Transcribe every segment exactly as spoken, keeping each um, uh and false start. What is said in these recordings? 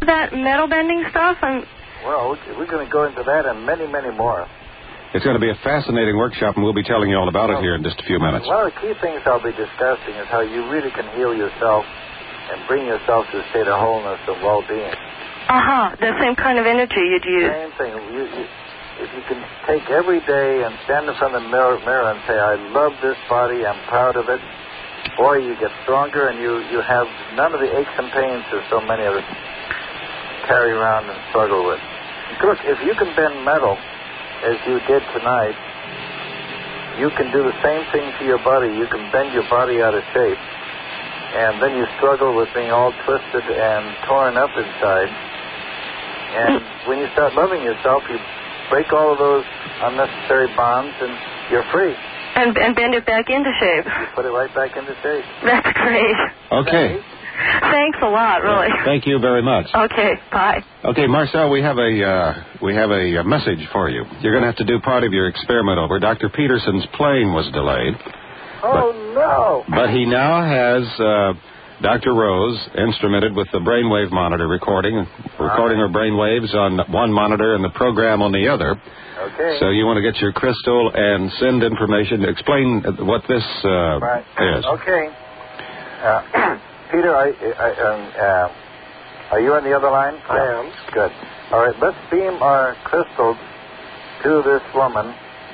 that metal bending stuff? I'm... Well, we're going to go into that and many, many more. It's going to be a fascinating workshop, and we'll be telling you all about it well, here in just a few minutes. One of the key things I'll be discussing is how you really can heal yourself and bring yourself to a state of wholeness and well-being. Uh-huh. The same kind of energy you'd use. Same thing. You, you, if you can take every day and stand in front of the mirror, mirror and say, I love this body, I'm proud of it, boy, you get stronger and you, you have none of the aches and pains that so many of us carry around and struggle with. Look, if you can bend metal as you did tonight, you can do the same thing to your body. You can bend your body out of shape. And then you struggle with being all twisted and torn up inside. And when you start loving yourself, you break all of those unnecessary bonds and you're free. And, and bend it back into shape. You put it right back into shape. That's great. Okay. Thanks a lot, really. Thank you very much. Okay, bye. Okay, Marcel, we have a uh, we have a, a message for you. You're going to have to do part of your experiment over. Doctor Peterson's plane was delayed. Oh, but, no. But he now has uh, Doctor Rose instrumented with the brainwave monitor recording, recording her brainwaves on one monitor and the program on the other. Okay. So you want to get your crystal and send information to explain what this uh, right. is. Okay. Uh, Peter, I, I, um, uh, are you on the other line? I am. Good. All right, let's beam our crystals to this woman.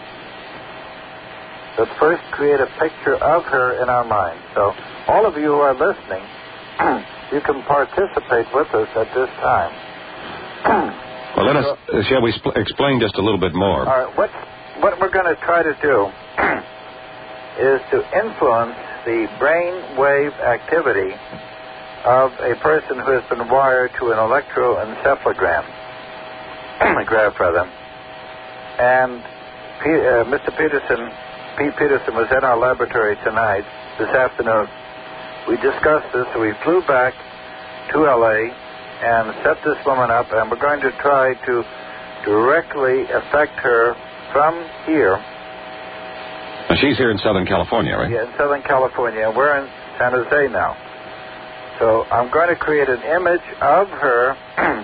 But first create a picture of her in our mind. So all of you who are listening, you can participate with us at this time. Well, let us, uh, shall we sp- explain just a little bit more? All right, what, what we're going to try to do is to influence the brain wave activity of a person who has been wired to an electroencephalogram, graph rather. And P, uh, Mister Peterson, Pete Peterson, was in our laboratory tonight, this afternoon. We discussed this, so we flew back to L A and set this woman up, and we're going to try to directly affect her from here. Now, she's here in Southern California, right? Yeah, in Southern California. We're in San Jose now. So I'm going to create an image of her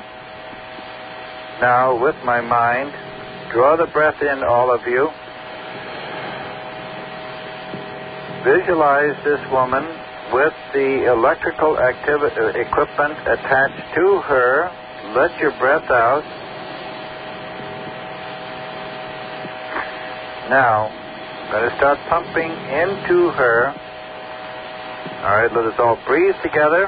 now with my mind. Draw the breath in, all of you. Visualize this woman with the electrical activi- uh, equipment attached to her. Let your breath out. Now, I'm going to start pumping into her. All right, let us all breathe together.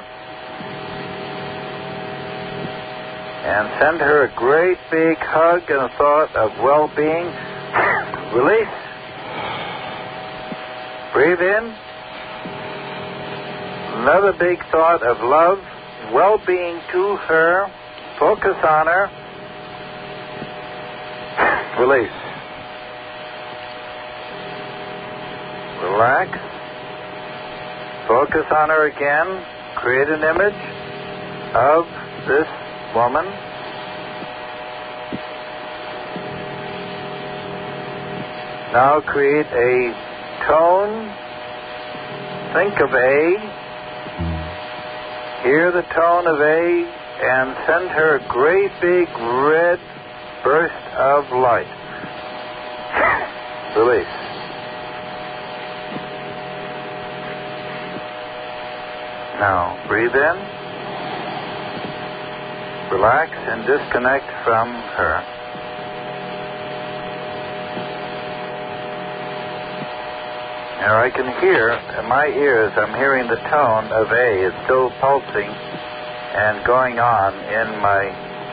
And send her a great big hug and a thought of well-being. Release. Breathe in. Another big thought of love, well-being to her. Focus on her. Release. Relax. Focus on her again. Create an image of this woman. Now create a tone. Think of A. Hear the tone of A and send her a great big red burst of light. Release. Now, breathe in, relax, and disconnect from her. Now, I can hear, in my ears, I'm hearing the tone of A. It's still pulsing and going on in my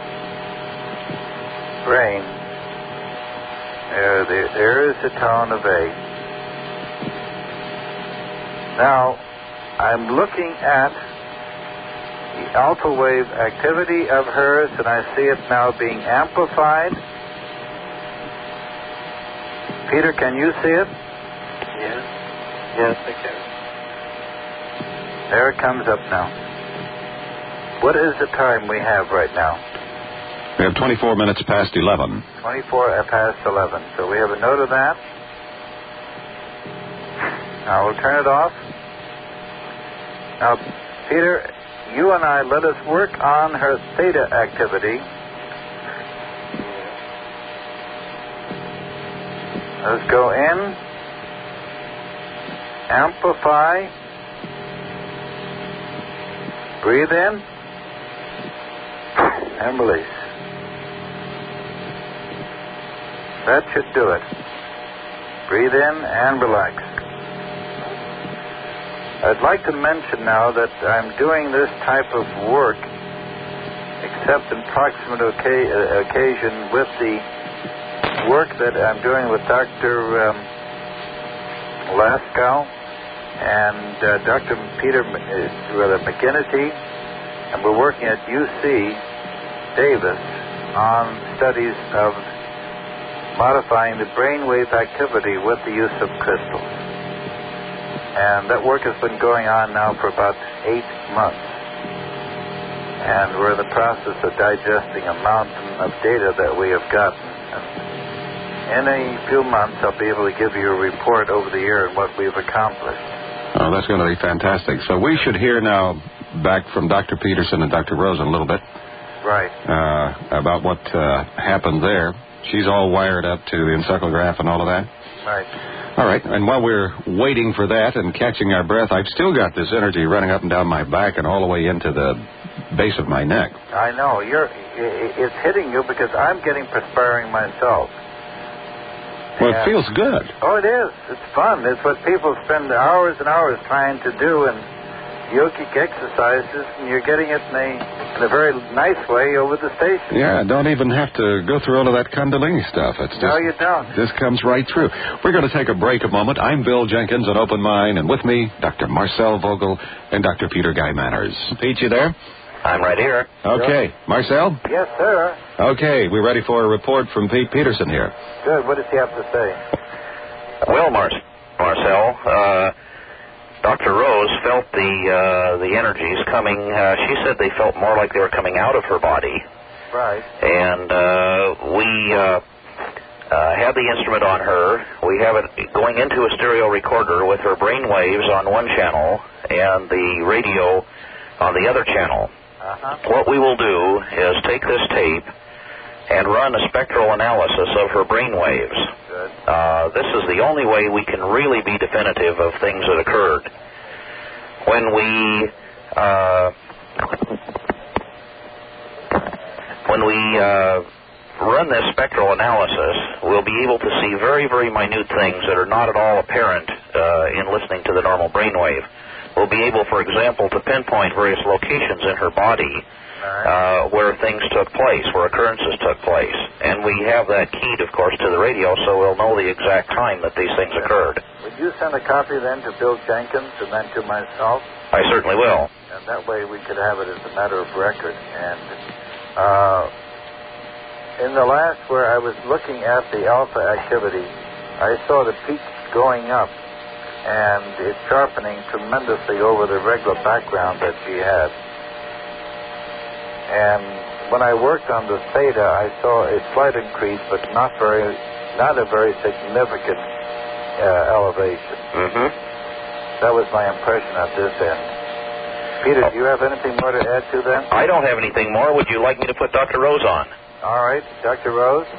brain. There, there, there is the tone of A. Now, I'm looking at the alpha wave activity of hers, and I see it now being amplified. Peter, can you see it? Yes. Yes, I can. There it comes up now. What is the time we have right now? We have twenty-four minutes past eleven. twenty-four past eleven. So we have a note of that. Now we'll turn it off. Now, Peter, you and I, let us work on her theta activity. Let's go in, amplify, breathe in, and release. That should do it. Breathe in and relax. I'd like to mention now that I'm doing this type of work, except in proximate oca- occasion, with the work that I'm doing with Doctor Um, Laskow and uh, Doctor Peter uh, rather McGinnity, and we're working at U C Davis on studies of modifying the brainwave activity with the use of crystals. And that work has been going on now for about eight months. And we're in the process of digesting a mountain of data that we have gotten. And in a few months, I'll be able to give you a report over the year on what we've accomplished. Oh, that's going to be fantastic. So we should hear now back from Doctor Peterson and Doctor Rose in a little bit. Right. Uh, about what uh, happened there. She's all wired up to the encephalograph and all of that. Right. All right, and while we're waiting for that and catching our breath, I've still got this energy running up and down my back and all the way into the base of my neck. I know. You're, it's hitting you because I'm getting perspiring myself. Well, and, it feels good. Oh, it is. It's fun. It's what people spend hours and hours trying to do in yogic exercises, and you're getting it in a, in a very nice way over the station. Yeah, don't even have to go through all of that Kundalini stuff. It's just, no, you don't. This comes right through. We're going to take a break a moment. I'm Bill Jenkins on Open Mind, and with me, Doctor Marcel Vogel and Doctor Peter Guy Manners. Pete, you there? I'm right here. Okay. Marcel? Yes, sir. Okay, we're ready for a report from Pete Peterson here. Good. What does he have to say? Well, Mar- Marcel, uh... Doctor Rose felt the uh, the energies coming. Uh, she said they felt more like they were coming out of her body. Right. And uh, we uh, uh, had the instrument on her. We have it going into a stereo recorder with her brain waves on one channel and the radio on the other channel. Uh-huh. What we will do is take this tape and run a spectral analysis of her brain waves. Good. Uh, this is the only way we can really be definitive of things that occurred. When we uh, when we uh, run this spectral analysis, we'll be able to see very, very minute things that are not at all apparent uh, in listening to the normal brainwave. We'll be able, for example, to pinpoint various locations in her body Uh, where things took place, where occurrences took place. And we have that keyed, of course, to the radio, so we'll know the exact time that these things occurred. Would you send a copy then to Bill Jenkins and then to myself? I certainly will. And that way we could have it as a matter of record. And uh, in the last where I was looking at the alpha activity, I saw the peaks going up and it sharpening tremendously over the regular background that she had. And when I worked on the theta, I saw a slight increase, but not very, not a very significant uh, elevation. Mm-hmm. That was my impression at this end. Peter, do you have anything more to add to that? I don't have anything more. Would you like me to put Doctor Rose on? All right, Doctor Rose.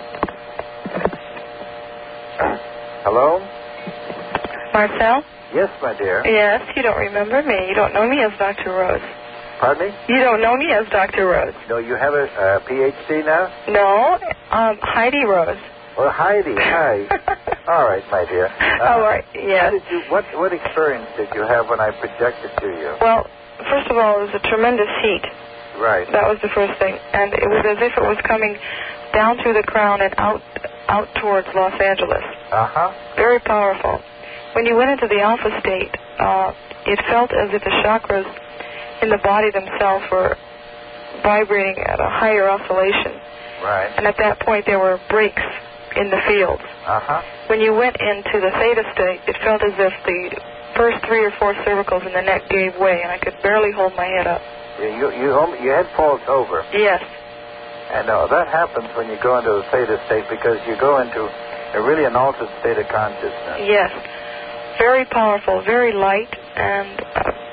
Hello? Marcel? Yes, my dear. Yes, you don't remember me. You don't know me as Doctor Rose. Pardon me? You don't know me as Doctor Rose. No, you have a uh, P H D now? No, um, Heidi Rose. Well, Heidi, hi. All right, my dear. Uh, All right, yes. How did you, what, what experience did you have when I projected to you? Well, first of all, it was a tremendous heat. Right. That was the first thing. And it was as if it was coming down through the crown and out out towards Los Angeles. Uh-huh. Very powerful. When you went into the alpha state, uh, it felt as if the chakras in the body themselves were vibrating at a higher oscillation. Right. And at that point, there were breaks in the fields. Uh-huh. When you went into the theta state, it felt as if the first three or four cervicals in the neck gave way, and I could barely hold my head up. You, you, your head falls over. Yes. And uh, that happens when you go into a theta state because you go into a really an altered state of consciousness. Yes. Very powerful, very light, and uh,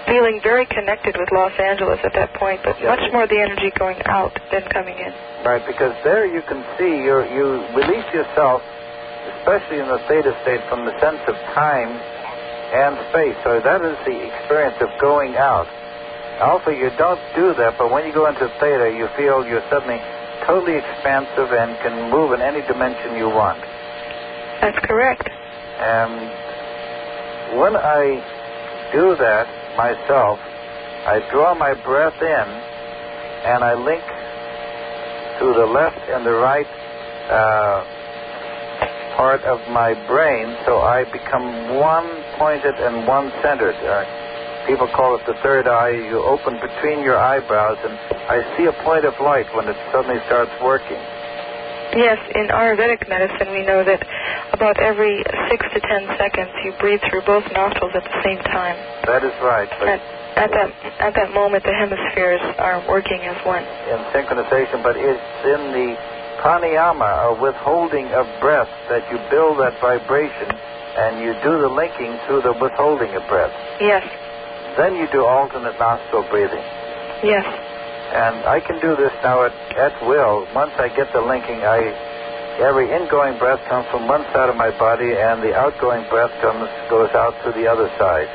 feeling very connected with Los Angeles at that point, but Yeah. much more the energy going out than coming in. Right, because there you can see you you release yourself, especially in the theta state, from the sense of time and space. So that is the experience of going out. Alpha, you don't do that, but when you go into theta, you feel you're suddenly totally expansive and can move in any dimension you want. That's correct. And when I do that myself, I draw my breath in and I link to the left and the right uh, part of my brain, so I become one-pointed and one-centered. Uh, people call it the third eye. You open between your eyebrows, and I see a point of light when it suddenly starts working. Yes, in Ayurvedic medicine, we know that about every six to ten seconds you breathe through both nostrils at the same time. That is right. But At, at that at that moment, the hemispheres are working as one. in synchronization, but it's in the pranayama, or withholding of breath, that you build that vibration and you do the linking through the withholding of breath. Yes, Then you do alternate nostril breathing. yes, And I can do this now at, at will. Once I get the linking, I every ingoing breath comes from one side of my body, and the outgoing breath comes goes out to the other side.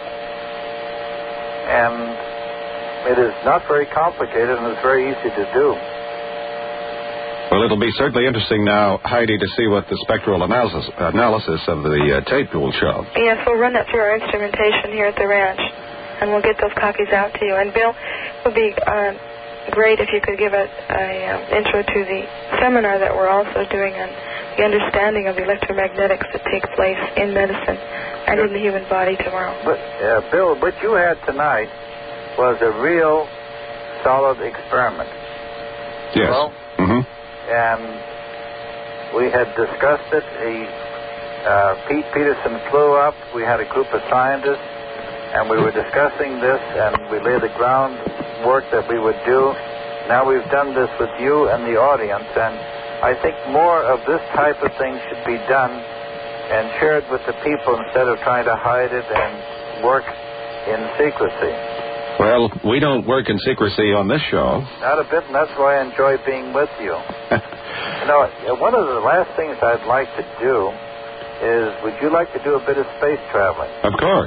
And it is not very complicated, and it's very easy to do. Well, it'll be certainly interesting now, Heidi, to see what the spectral analysis, analysis of the uh, tape will show. yes. We'll run that through our instrumentation here at the ranch, and we'll get those copies out to you. And Bill, it would be uh, great if you could give a, a um, intro to the seminar that we're also doing on the understanding of the electromagnetics that take place in medicine and in the human body tomorrow. But, uh, Bill, what you had tonight was a real solid experiment. Yes. Hello? Mm-hmm. And we had discussed it. He, uh, Pete Peterson flew up. We had a group of scientists, and we were discussing this, and we laid the groundwork that we would do. Now we've done this with you and the audience, and I think more of this type of thing should be done and shared with the people instead of trying to hide it and work in secrecy. Well, we don't work in secrecy on this show. Not a bit, and that's why I enjoy being with you. You know, one of the last things I'd like to do is, would you like to do a bit of space traveling? Of course.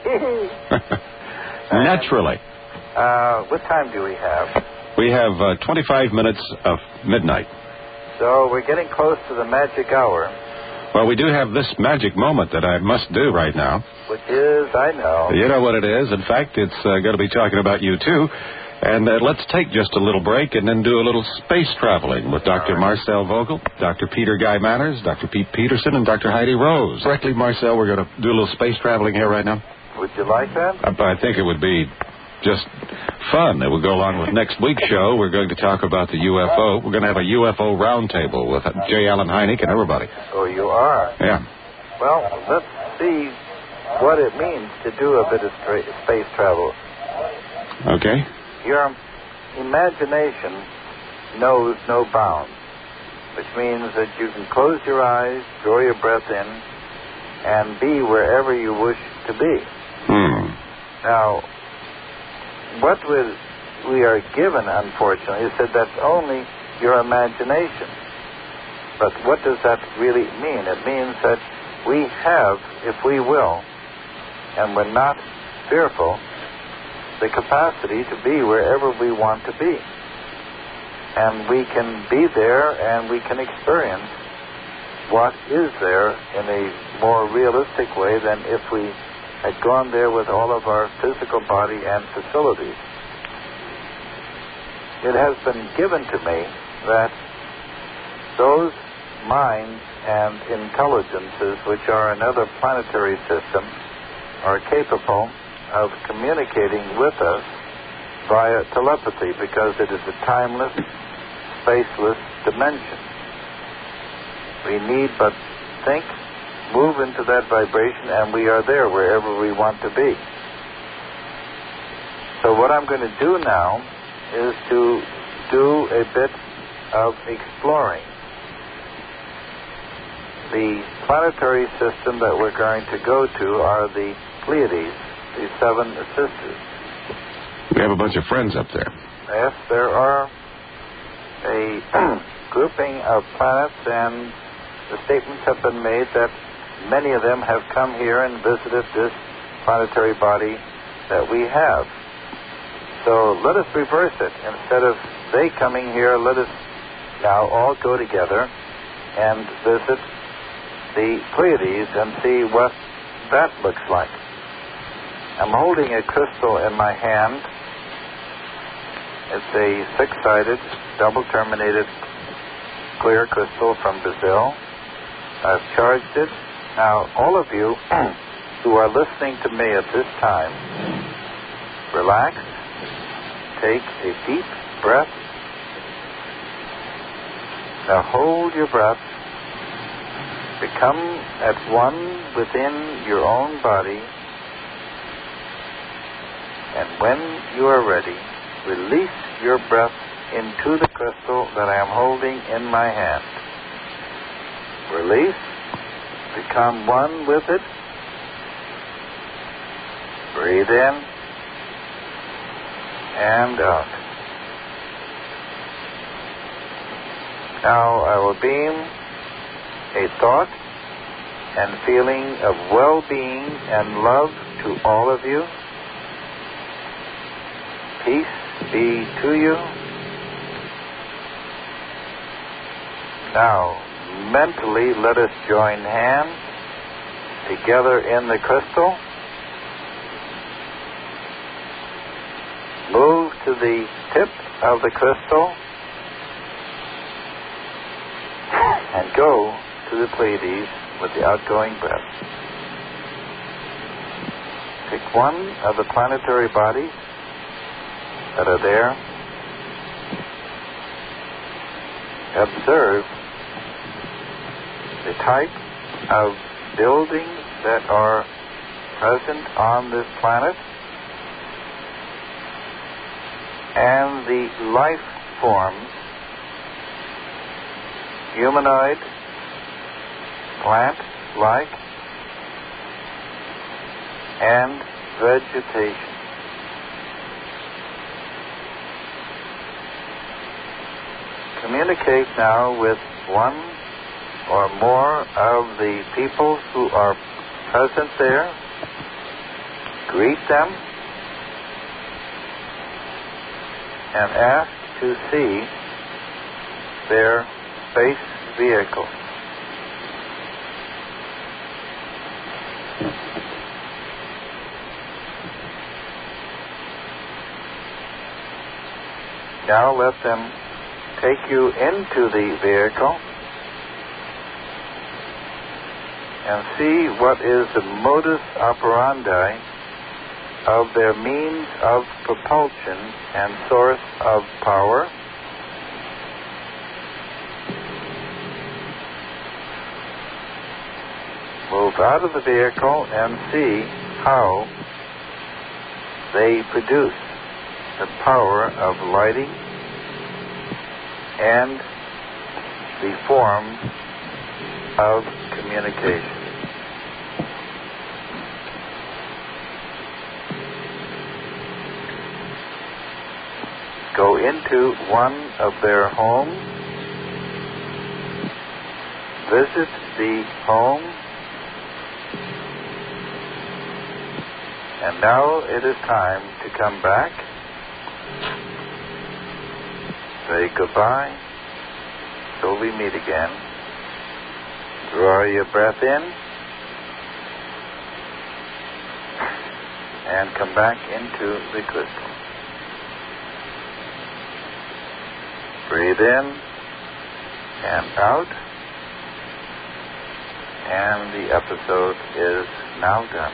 Naturally. Uh, what time do we have? We have uh, twenty-five minutes of midnight. So we're getting close to the magic hour. Well, we do have this magic moment that I must do right now. Which is, I know. You know what it is. In fact, it's uh, going to be talking about you, too. And uh, let's take just a little break and then do a little space traveling with Doctor Right. Marcel Vogel, Doctor Peter Guy Manners, Doctor Pete Peterson, and Doctor Heidi Rose. Correctly, Marcel, we're going to do a little space traveling here right now. Would you like that? Uh, I think it would be just fun. It will go along with next week's show. We're going to talk about the U F O. We're going to have a U F O roundtable with J. Allen Hynek and everybody. Oh, you are? Yeah. Well, let's see what it means to do a bit of stra- space travel. Okay. Your imagination knows no bounds, which means that you can close your eyes, draw your breath in, and be wherever you wish to be. Hmm. Now, what we, we are given, unfortunately, is that that's only your imagination. But what does that really mean? It means that we have, if we will, and we're not fearful, the capacity to be wherever we want to be. And we can be there and we can experience what is there in a more realistic way than if we had gone there with all of our physical body and facilities. It has been given to me that those minds and intelligences which are another planetary system are capable of communicating with us via telepathy, because it is a timeless, spaceless dimension. We need but think, move into that vibration, and we are there wherever we want to be. So what I'm going to do now is to do a bit of exploring. The planetary system that we're going to go to are the Pleiades, the seven sisters. We have a bunch of friends up there. Yes, there are a grouping of planets, and the statements have been made that many of them have come here and visited this planetary body that we have. So let us reverse it. Instead of they coming here, let us now all go together and visit the Pleiades and see what that looks like. I'm holding a crystal in my hand. It's a six-sided, double-terminated, clear crystal from Brazil. I've charged it. Now, all of you who are listening to me at this time, relax, take a deep breath. Now hold your breath. Become at one within your own body. And when you are ready, release your breath into the crystal that I am holding in my hand. Release. Become one with it. Breathe in and out. Now I will beam a thought and feeling of well-being and love to all of you. Peace be to you. Now, mentally, let us join hands together in the crystal. Move to the tip of the crystal and go to the Pleiades with the outgoing breath. Pick one of the planetary bodies that are there. Observe the type of buildings that are present on this planet and the life forms, humanoid, plant-like, and vegetation. Communicate now with one or more of the people who are present there. Greet them and ask to see their space vehicle. Now let them take you into the vehicle and see what is the modus operandi of their means of propulsion and source of power. Move out of the vehicle and see how they produce the power of lighting and the form of communication. Go into one of their homes, visit the home, and now it is time to come back. Say goodbye till we meet again. Draw your breath in and come back into the crystal. Breathe in and out, and the episode is now done.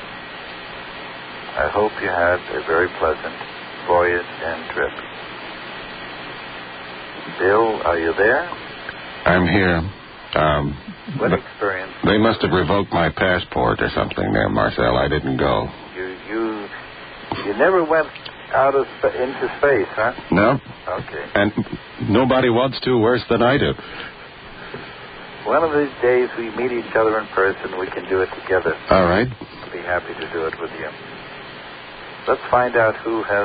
I hope you had a very pleasant voyage and trip. Bill, are you there? I'm here. Um, what experience? They must have revoked my passport or something there, Marcel. I didn't go. You you you never went out of sp- into space, huh? No. Okay. And nobody wants to worse than I do. One of these days we meet each other in person. We can do it together. All right. I'll be happy to do it with you. Let's find out who has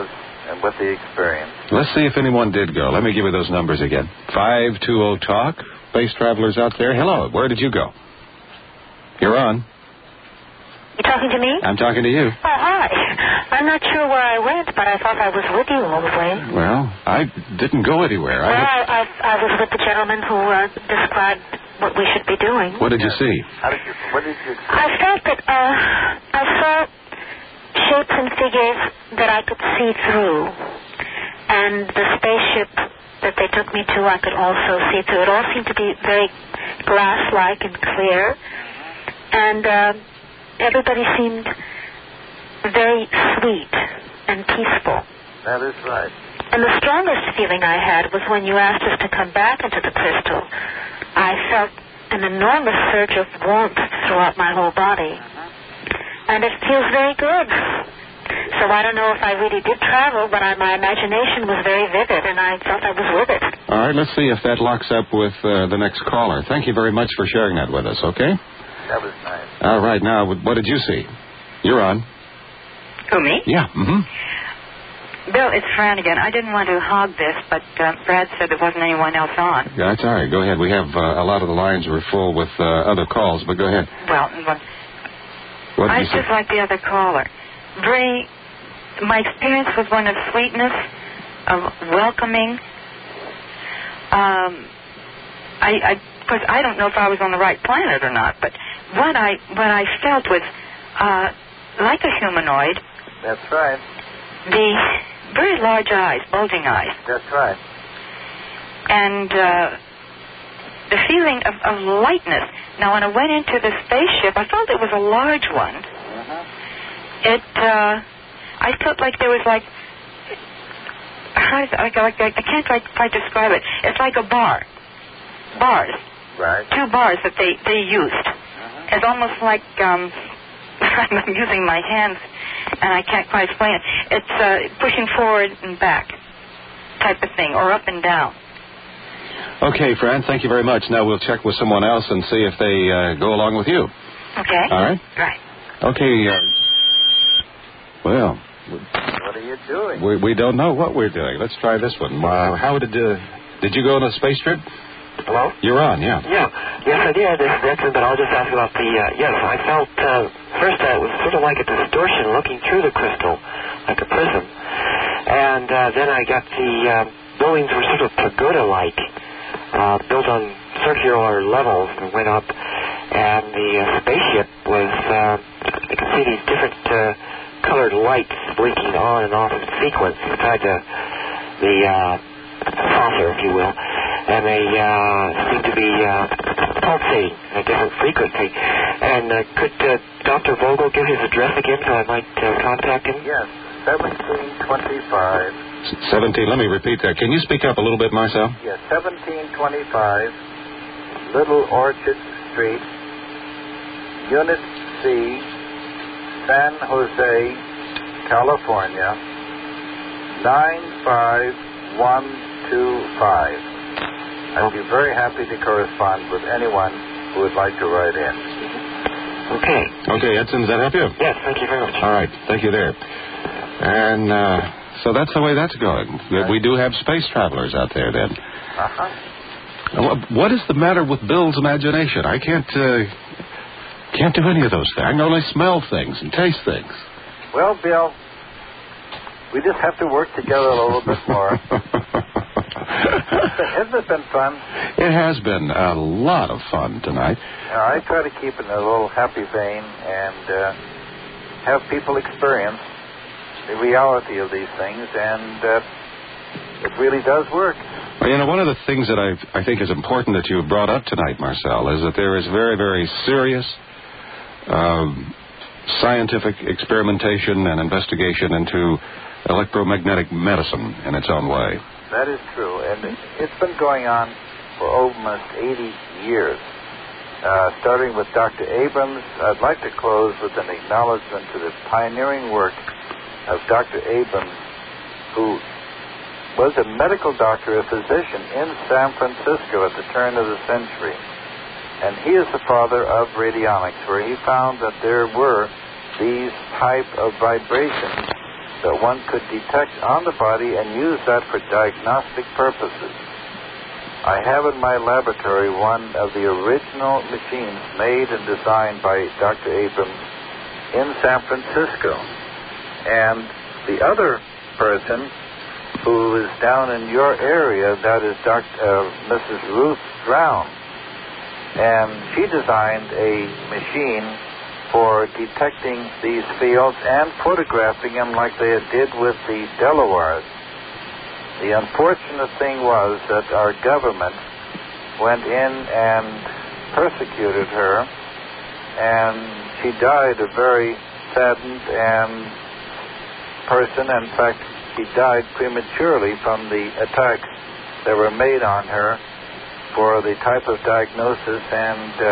and with the experience. Let's see if anyone did go. Let me give you those numbers again. five two zero talk. Space travelers out there. Hello. Where did you go? You're on. You talking to me? I'm talking to you. Oh, hi. I'm not sure where I went, but I thought I was with you all the way. Well, I didn't go anywhere. Well, I, I, I, I was with the gentleman who uh, described what we should be doing. What did you see? How did you, what did you I felt that uh, I saw shapes and figures that I could see through. And the spaceship that they took me to, I could also see through. It all seemed to be very glass-like and clear. And uh, everybody seemed very sweet and peaceful. That is right. And the strongest feeling I had was when you asked us to come back into the crystal. I felt an enormous surge of warmth throughout my whole body. And it feels very good. So I don't know if I really did travel, but I, my imagination was very vivid, and I felt I was with it. All right, let's see if that locks up with uh, the next caller. Thank you very much for sharing that with us, okay? That was nice. All right, now, what did you see? You're on. Who, me? Yeah, mm-hmm. Bill, it's Fran again. I didn't want to hog this, but uh, Brad said there wasn't anyone else on. Yeah, that's all right. Go ahead. We have uh, a lot of the lines were full with uh, other calls, but go ahead. Well, well What did I you see? just like the other caller. Very, my experience was one of sweetness, of welcoming. Um, I, I, of course, I don't know if I was on the right planet or not, but what I, what I felt was uh, like a humanoid. That's right. The very large eyes, bulging eyes. That's right. And uh, the feeling of, of lightness. Now, when I went into the spaceship, I felt it was a large one. Mm-hmm. It, uh, I felt like there was like, how is it, like, like, I can't quite, quite describe it. It's like a bar. Bars. Right. Two bars that they, they used. Mm-hmm. It's almost like, um, I'm using my hands, and I can't quite explain it. It's uh, pushing forward and back type of thing, or up and down. Okay, Fran, thank you very much. Now we'll check with someone else and see if they uh, go along with you. Okay. All right? Right. Okay, uh, well... What are you doing? We, we don't know what we're doing. Let's try this one. Uh, how did uh, did you go on a space trip? Hello? You're on, yeah. Yeah. Yes, I did. This is excellent, but I'll just ask about the, uh, yes, I felt, uh, first uh, it was sort of like a distortion looking through the crystal, like a prism. And uh, then I got the uh, buildings were sort of pagoda-like, uh, built on circular levels and went up. And the uh, spaceship was, uh, you can see these different uh, colored lights blinking on and off in sequence inside the, the uh, saucer, if you will. And they uh, seem to be uh, pulsating at a different frequency. And uh, could uh, Doctor Vogel give his address again so I might uh, contact him? Yes, seventeen twenty-five. seventeen, let me repeat that. Can you speak up a little bit, Marcel? Yes, seventeen twenty-five, Little Orchard Street, Unit C, San Jose, California, nine five one two five. I'd be very happy to correspond with anyone who would like to write in. Okay. Okay, Edson, does that help you? Yes, thank you very much. All right, thank you there. And uh, so that's the way that's going. Right. We do have space travelers out there then. Uh-huh. What is the matter with Bill's imagination? I can't uh, can't do any of those things. I can only smell things and taste things. Well, Bill, we just have to work together a little bit more. Hasn't it been fun? It has been a lot of fun tonight. Now, I try to keep in a little happy vein and uh, have people experience the reality of these things, and uh, it really does work. Well, you know, one of the things that I I think is important that you brought up tonight, Marcel, is that there is very, very serious um, scientific experimentation and investigation into electromagnetic medicine in its own way. That is true, and it's been going on for almost eighty years. Uh, starting with Doctor Abrams, I'd like to close with an acknowledgement to the pioneering work of Doctor Abrams, who was a medical doctor, a physician in San Francisco at the turn of the century. And he is the father of radionics, where he found that there were these type of vibrations that one could detect on the body and use that for diagnostic purposes. I have in my laboratory one of the original machines made and designed by Doctor Abrams in San Francisco. And the other person who is down in your area, that is Doctor Uh, Missus Ruth Brown. And she designed a machine for detecting these fields and photographing them like they did with the Delawares. The unfortunate thing was that our government went in and persecuted her, and she died a very saddened and person. In fact, she died prematurely from the attacks that were made on her for the type of diagnosis and uh,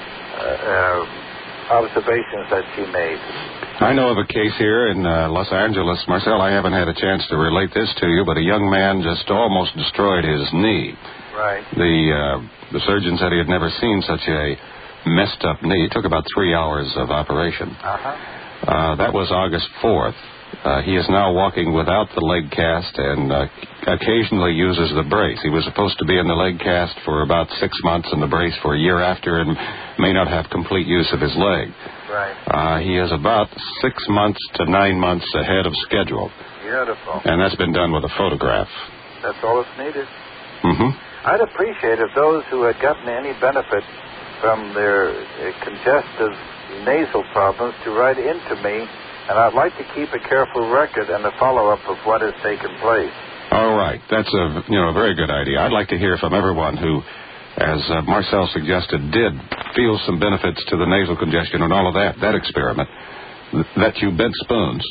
uh, observations that she made. I know of a case here in uh, Los Angeles. Marcel, I haven't had a chance to relate this to you, but a young man just almost destroyed his knee. Right. The uh, the surgeon said he had never seen such a messed up knee. It took about three hours of operation. Uh-huh. Uh, that was August fourth. Uh, he is now walking without the leg cast and uh, occasionally uses the brace. He was supposed to be in the leg cast for about six months and the brace for a year after, and may not have complete use of his leg. Right. Uh, he is about six months to nine months ahead of schedule. Beautiful. And that's been done with a photograph. That's all that's needed. Mm-hmm. I'd appreciate if those who had gotten any benefit from their uh, congestive nasal problems to write into me, and I'd like to keep a careful record and a follow-up of what has taken place. All right. That's a, you know, a very good idea. I'd like to hear from everyone who, as uh, Marcel suggested, did feel some benefits to the nasal congestion and all of that, that experiment, that you bent spoons.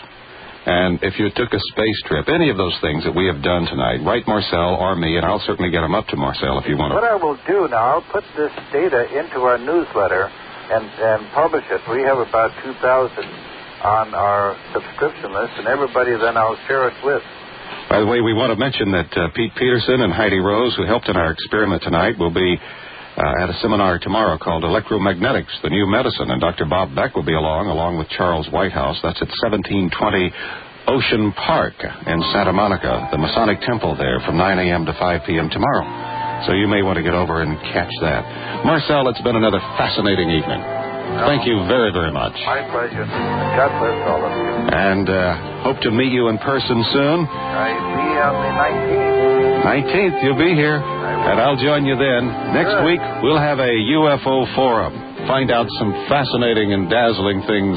And if you took a space trip, any of those things that we have done tonight, write Marcel or me, and I'll certainly get them up to Marcel if you want to. What I will do now, I'll put this data into our newsletter and, and publish it. We have about two thousand on our subscription list, and everybody then I'll share it with. By the way, we want to mention that uh, Pete Peterson and Heidi Rose, who helped in our experiment tonight, will be uh, at a seminar tomorrow called Electromagnetics, the New Medicine, and Doctor Bob Beck will be along, along with Charles Whitehouse. That's at seventeen twenty Ocean Park in Santa Monica, the Masonic Temple there, from nine a.m. to five p.m. tomorrow. So you may want to get over and catch that. Marcel, it's been another fascinating evening. Thank you very, very much. My pleasure. God bless all of you. And uh, hope to meet you in person soon. I'll be on the nineteenth. nineteenth, you'll be here. And I'll join you then. Next Good. week, we'll have a U F O forum. Find out some fascinating and dazzling things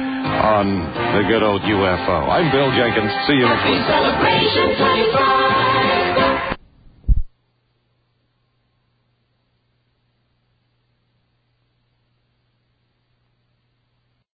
on the good old U F O. I'm Bill Jenkins. See you next week. Happy Celebration twenty-five.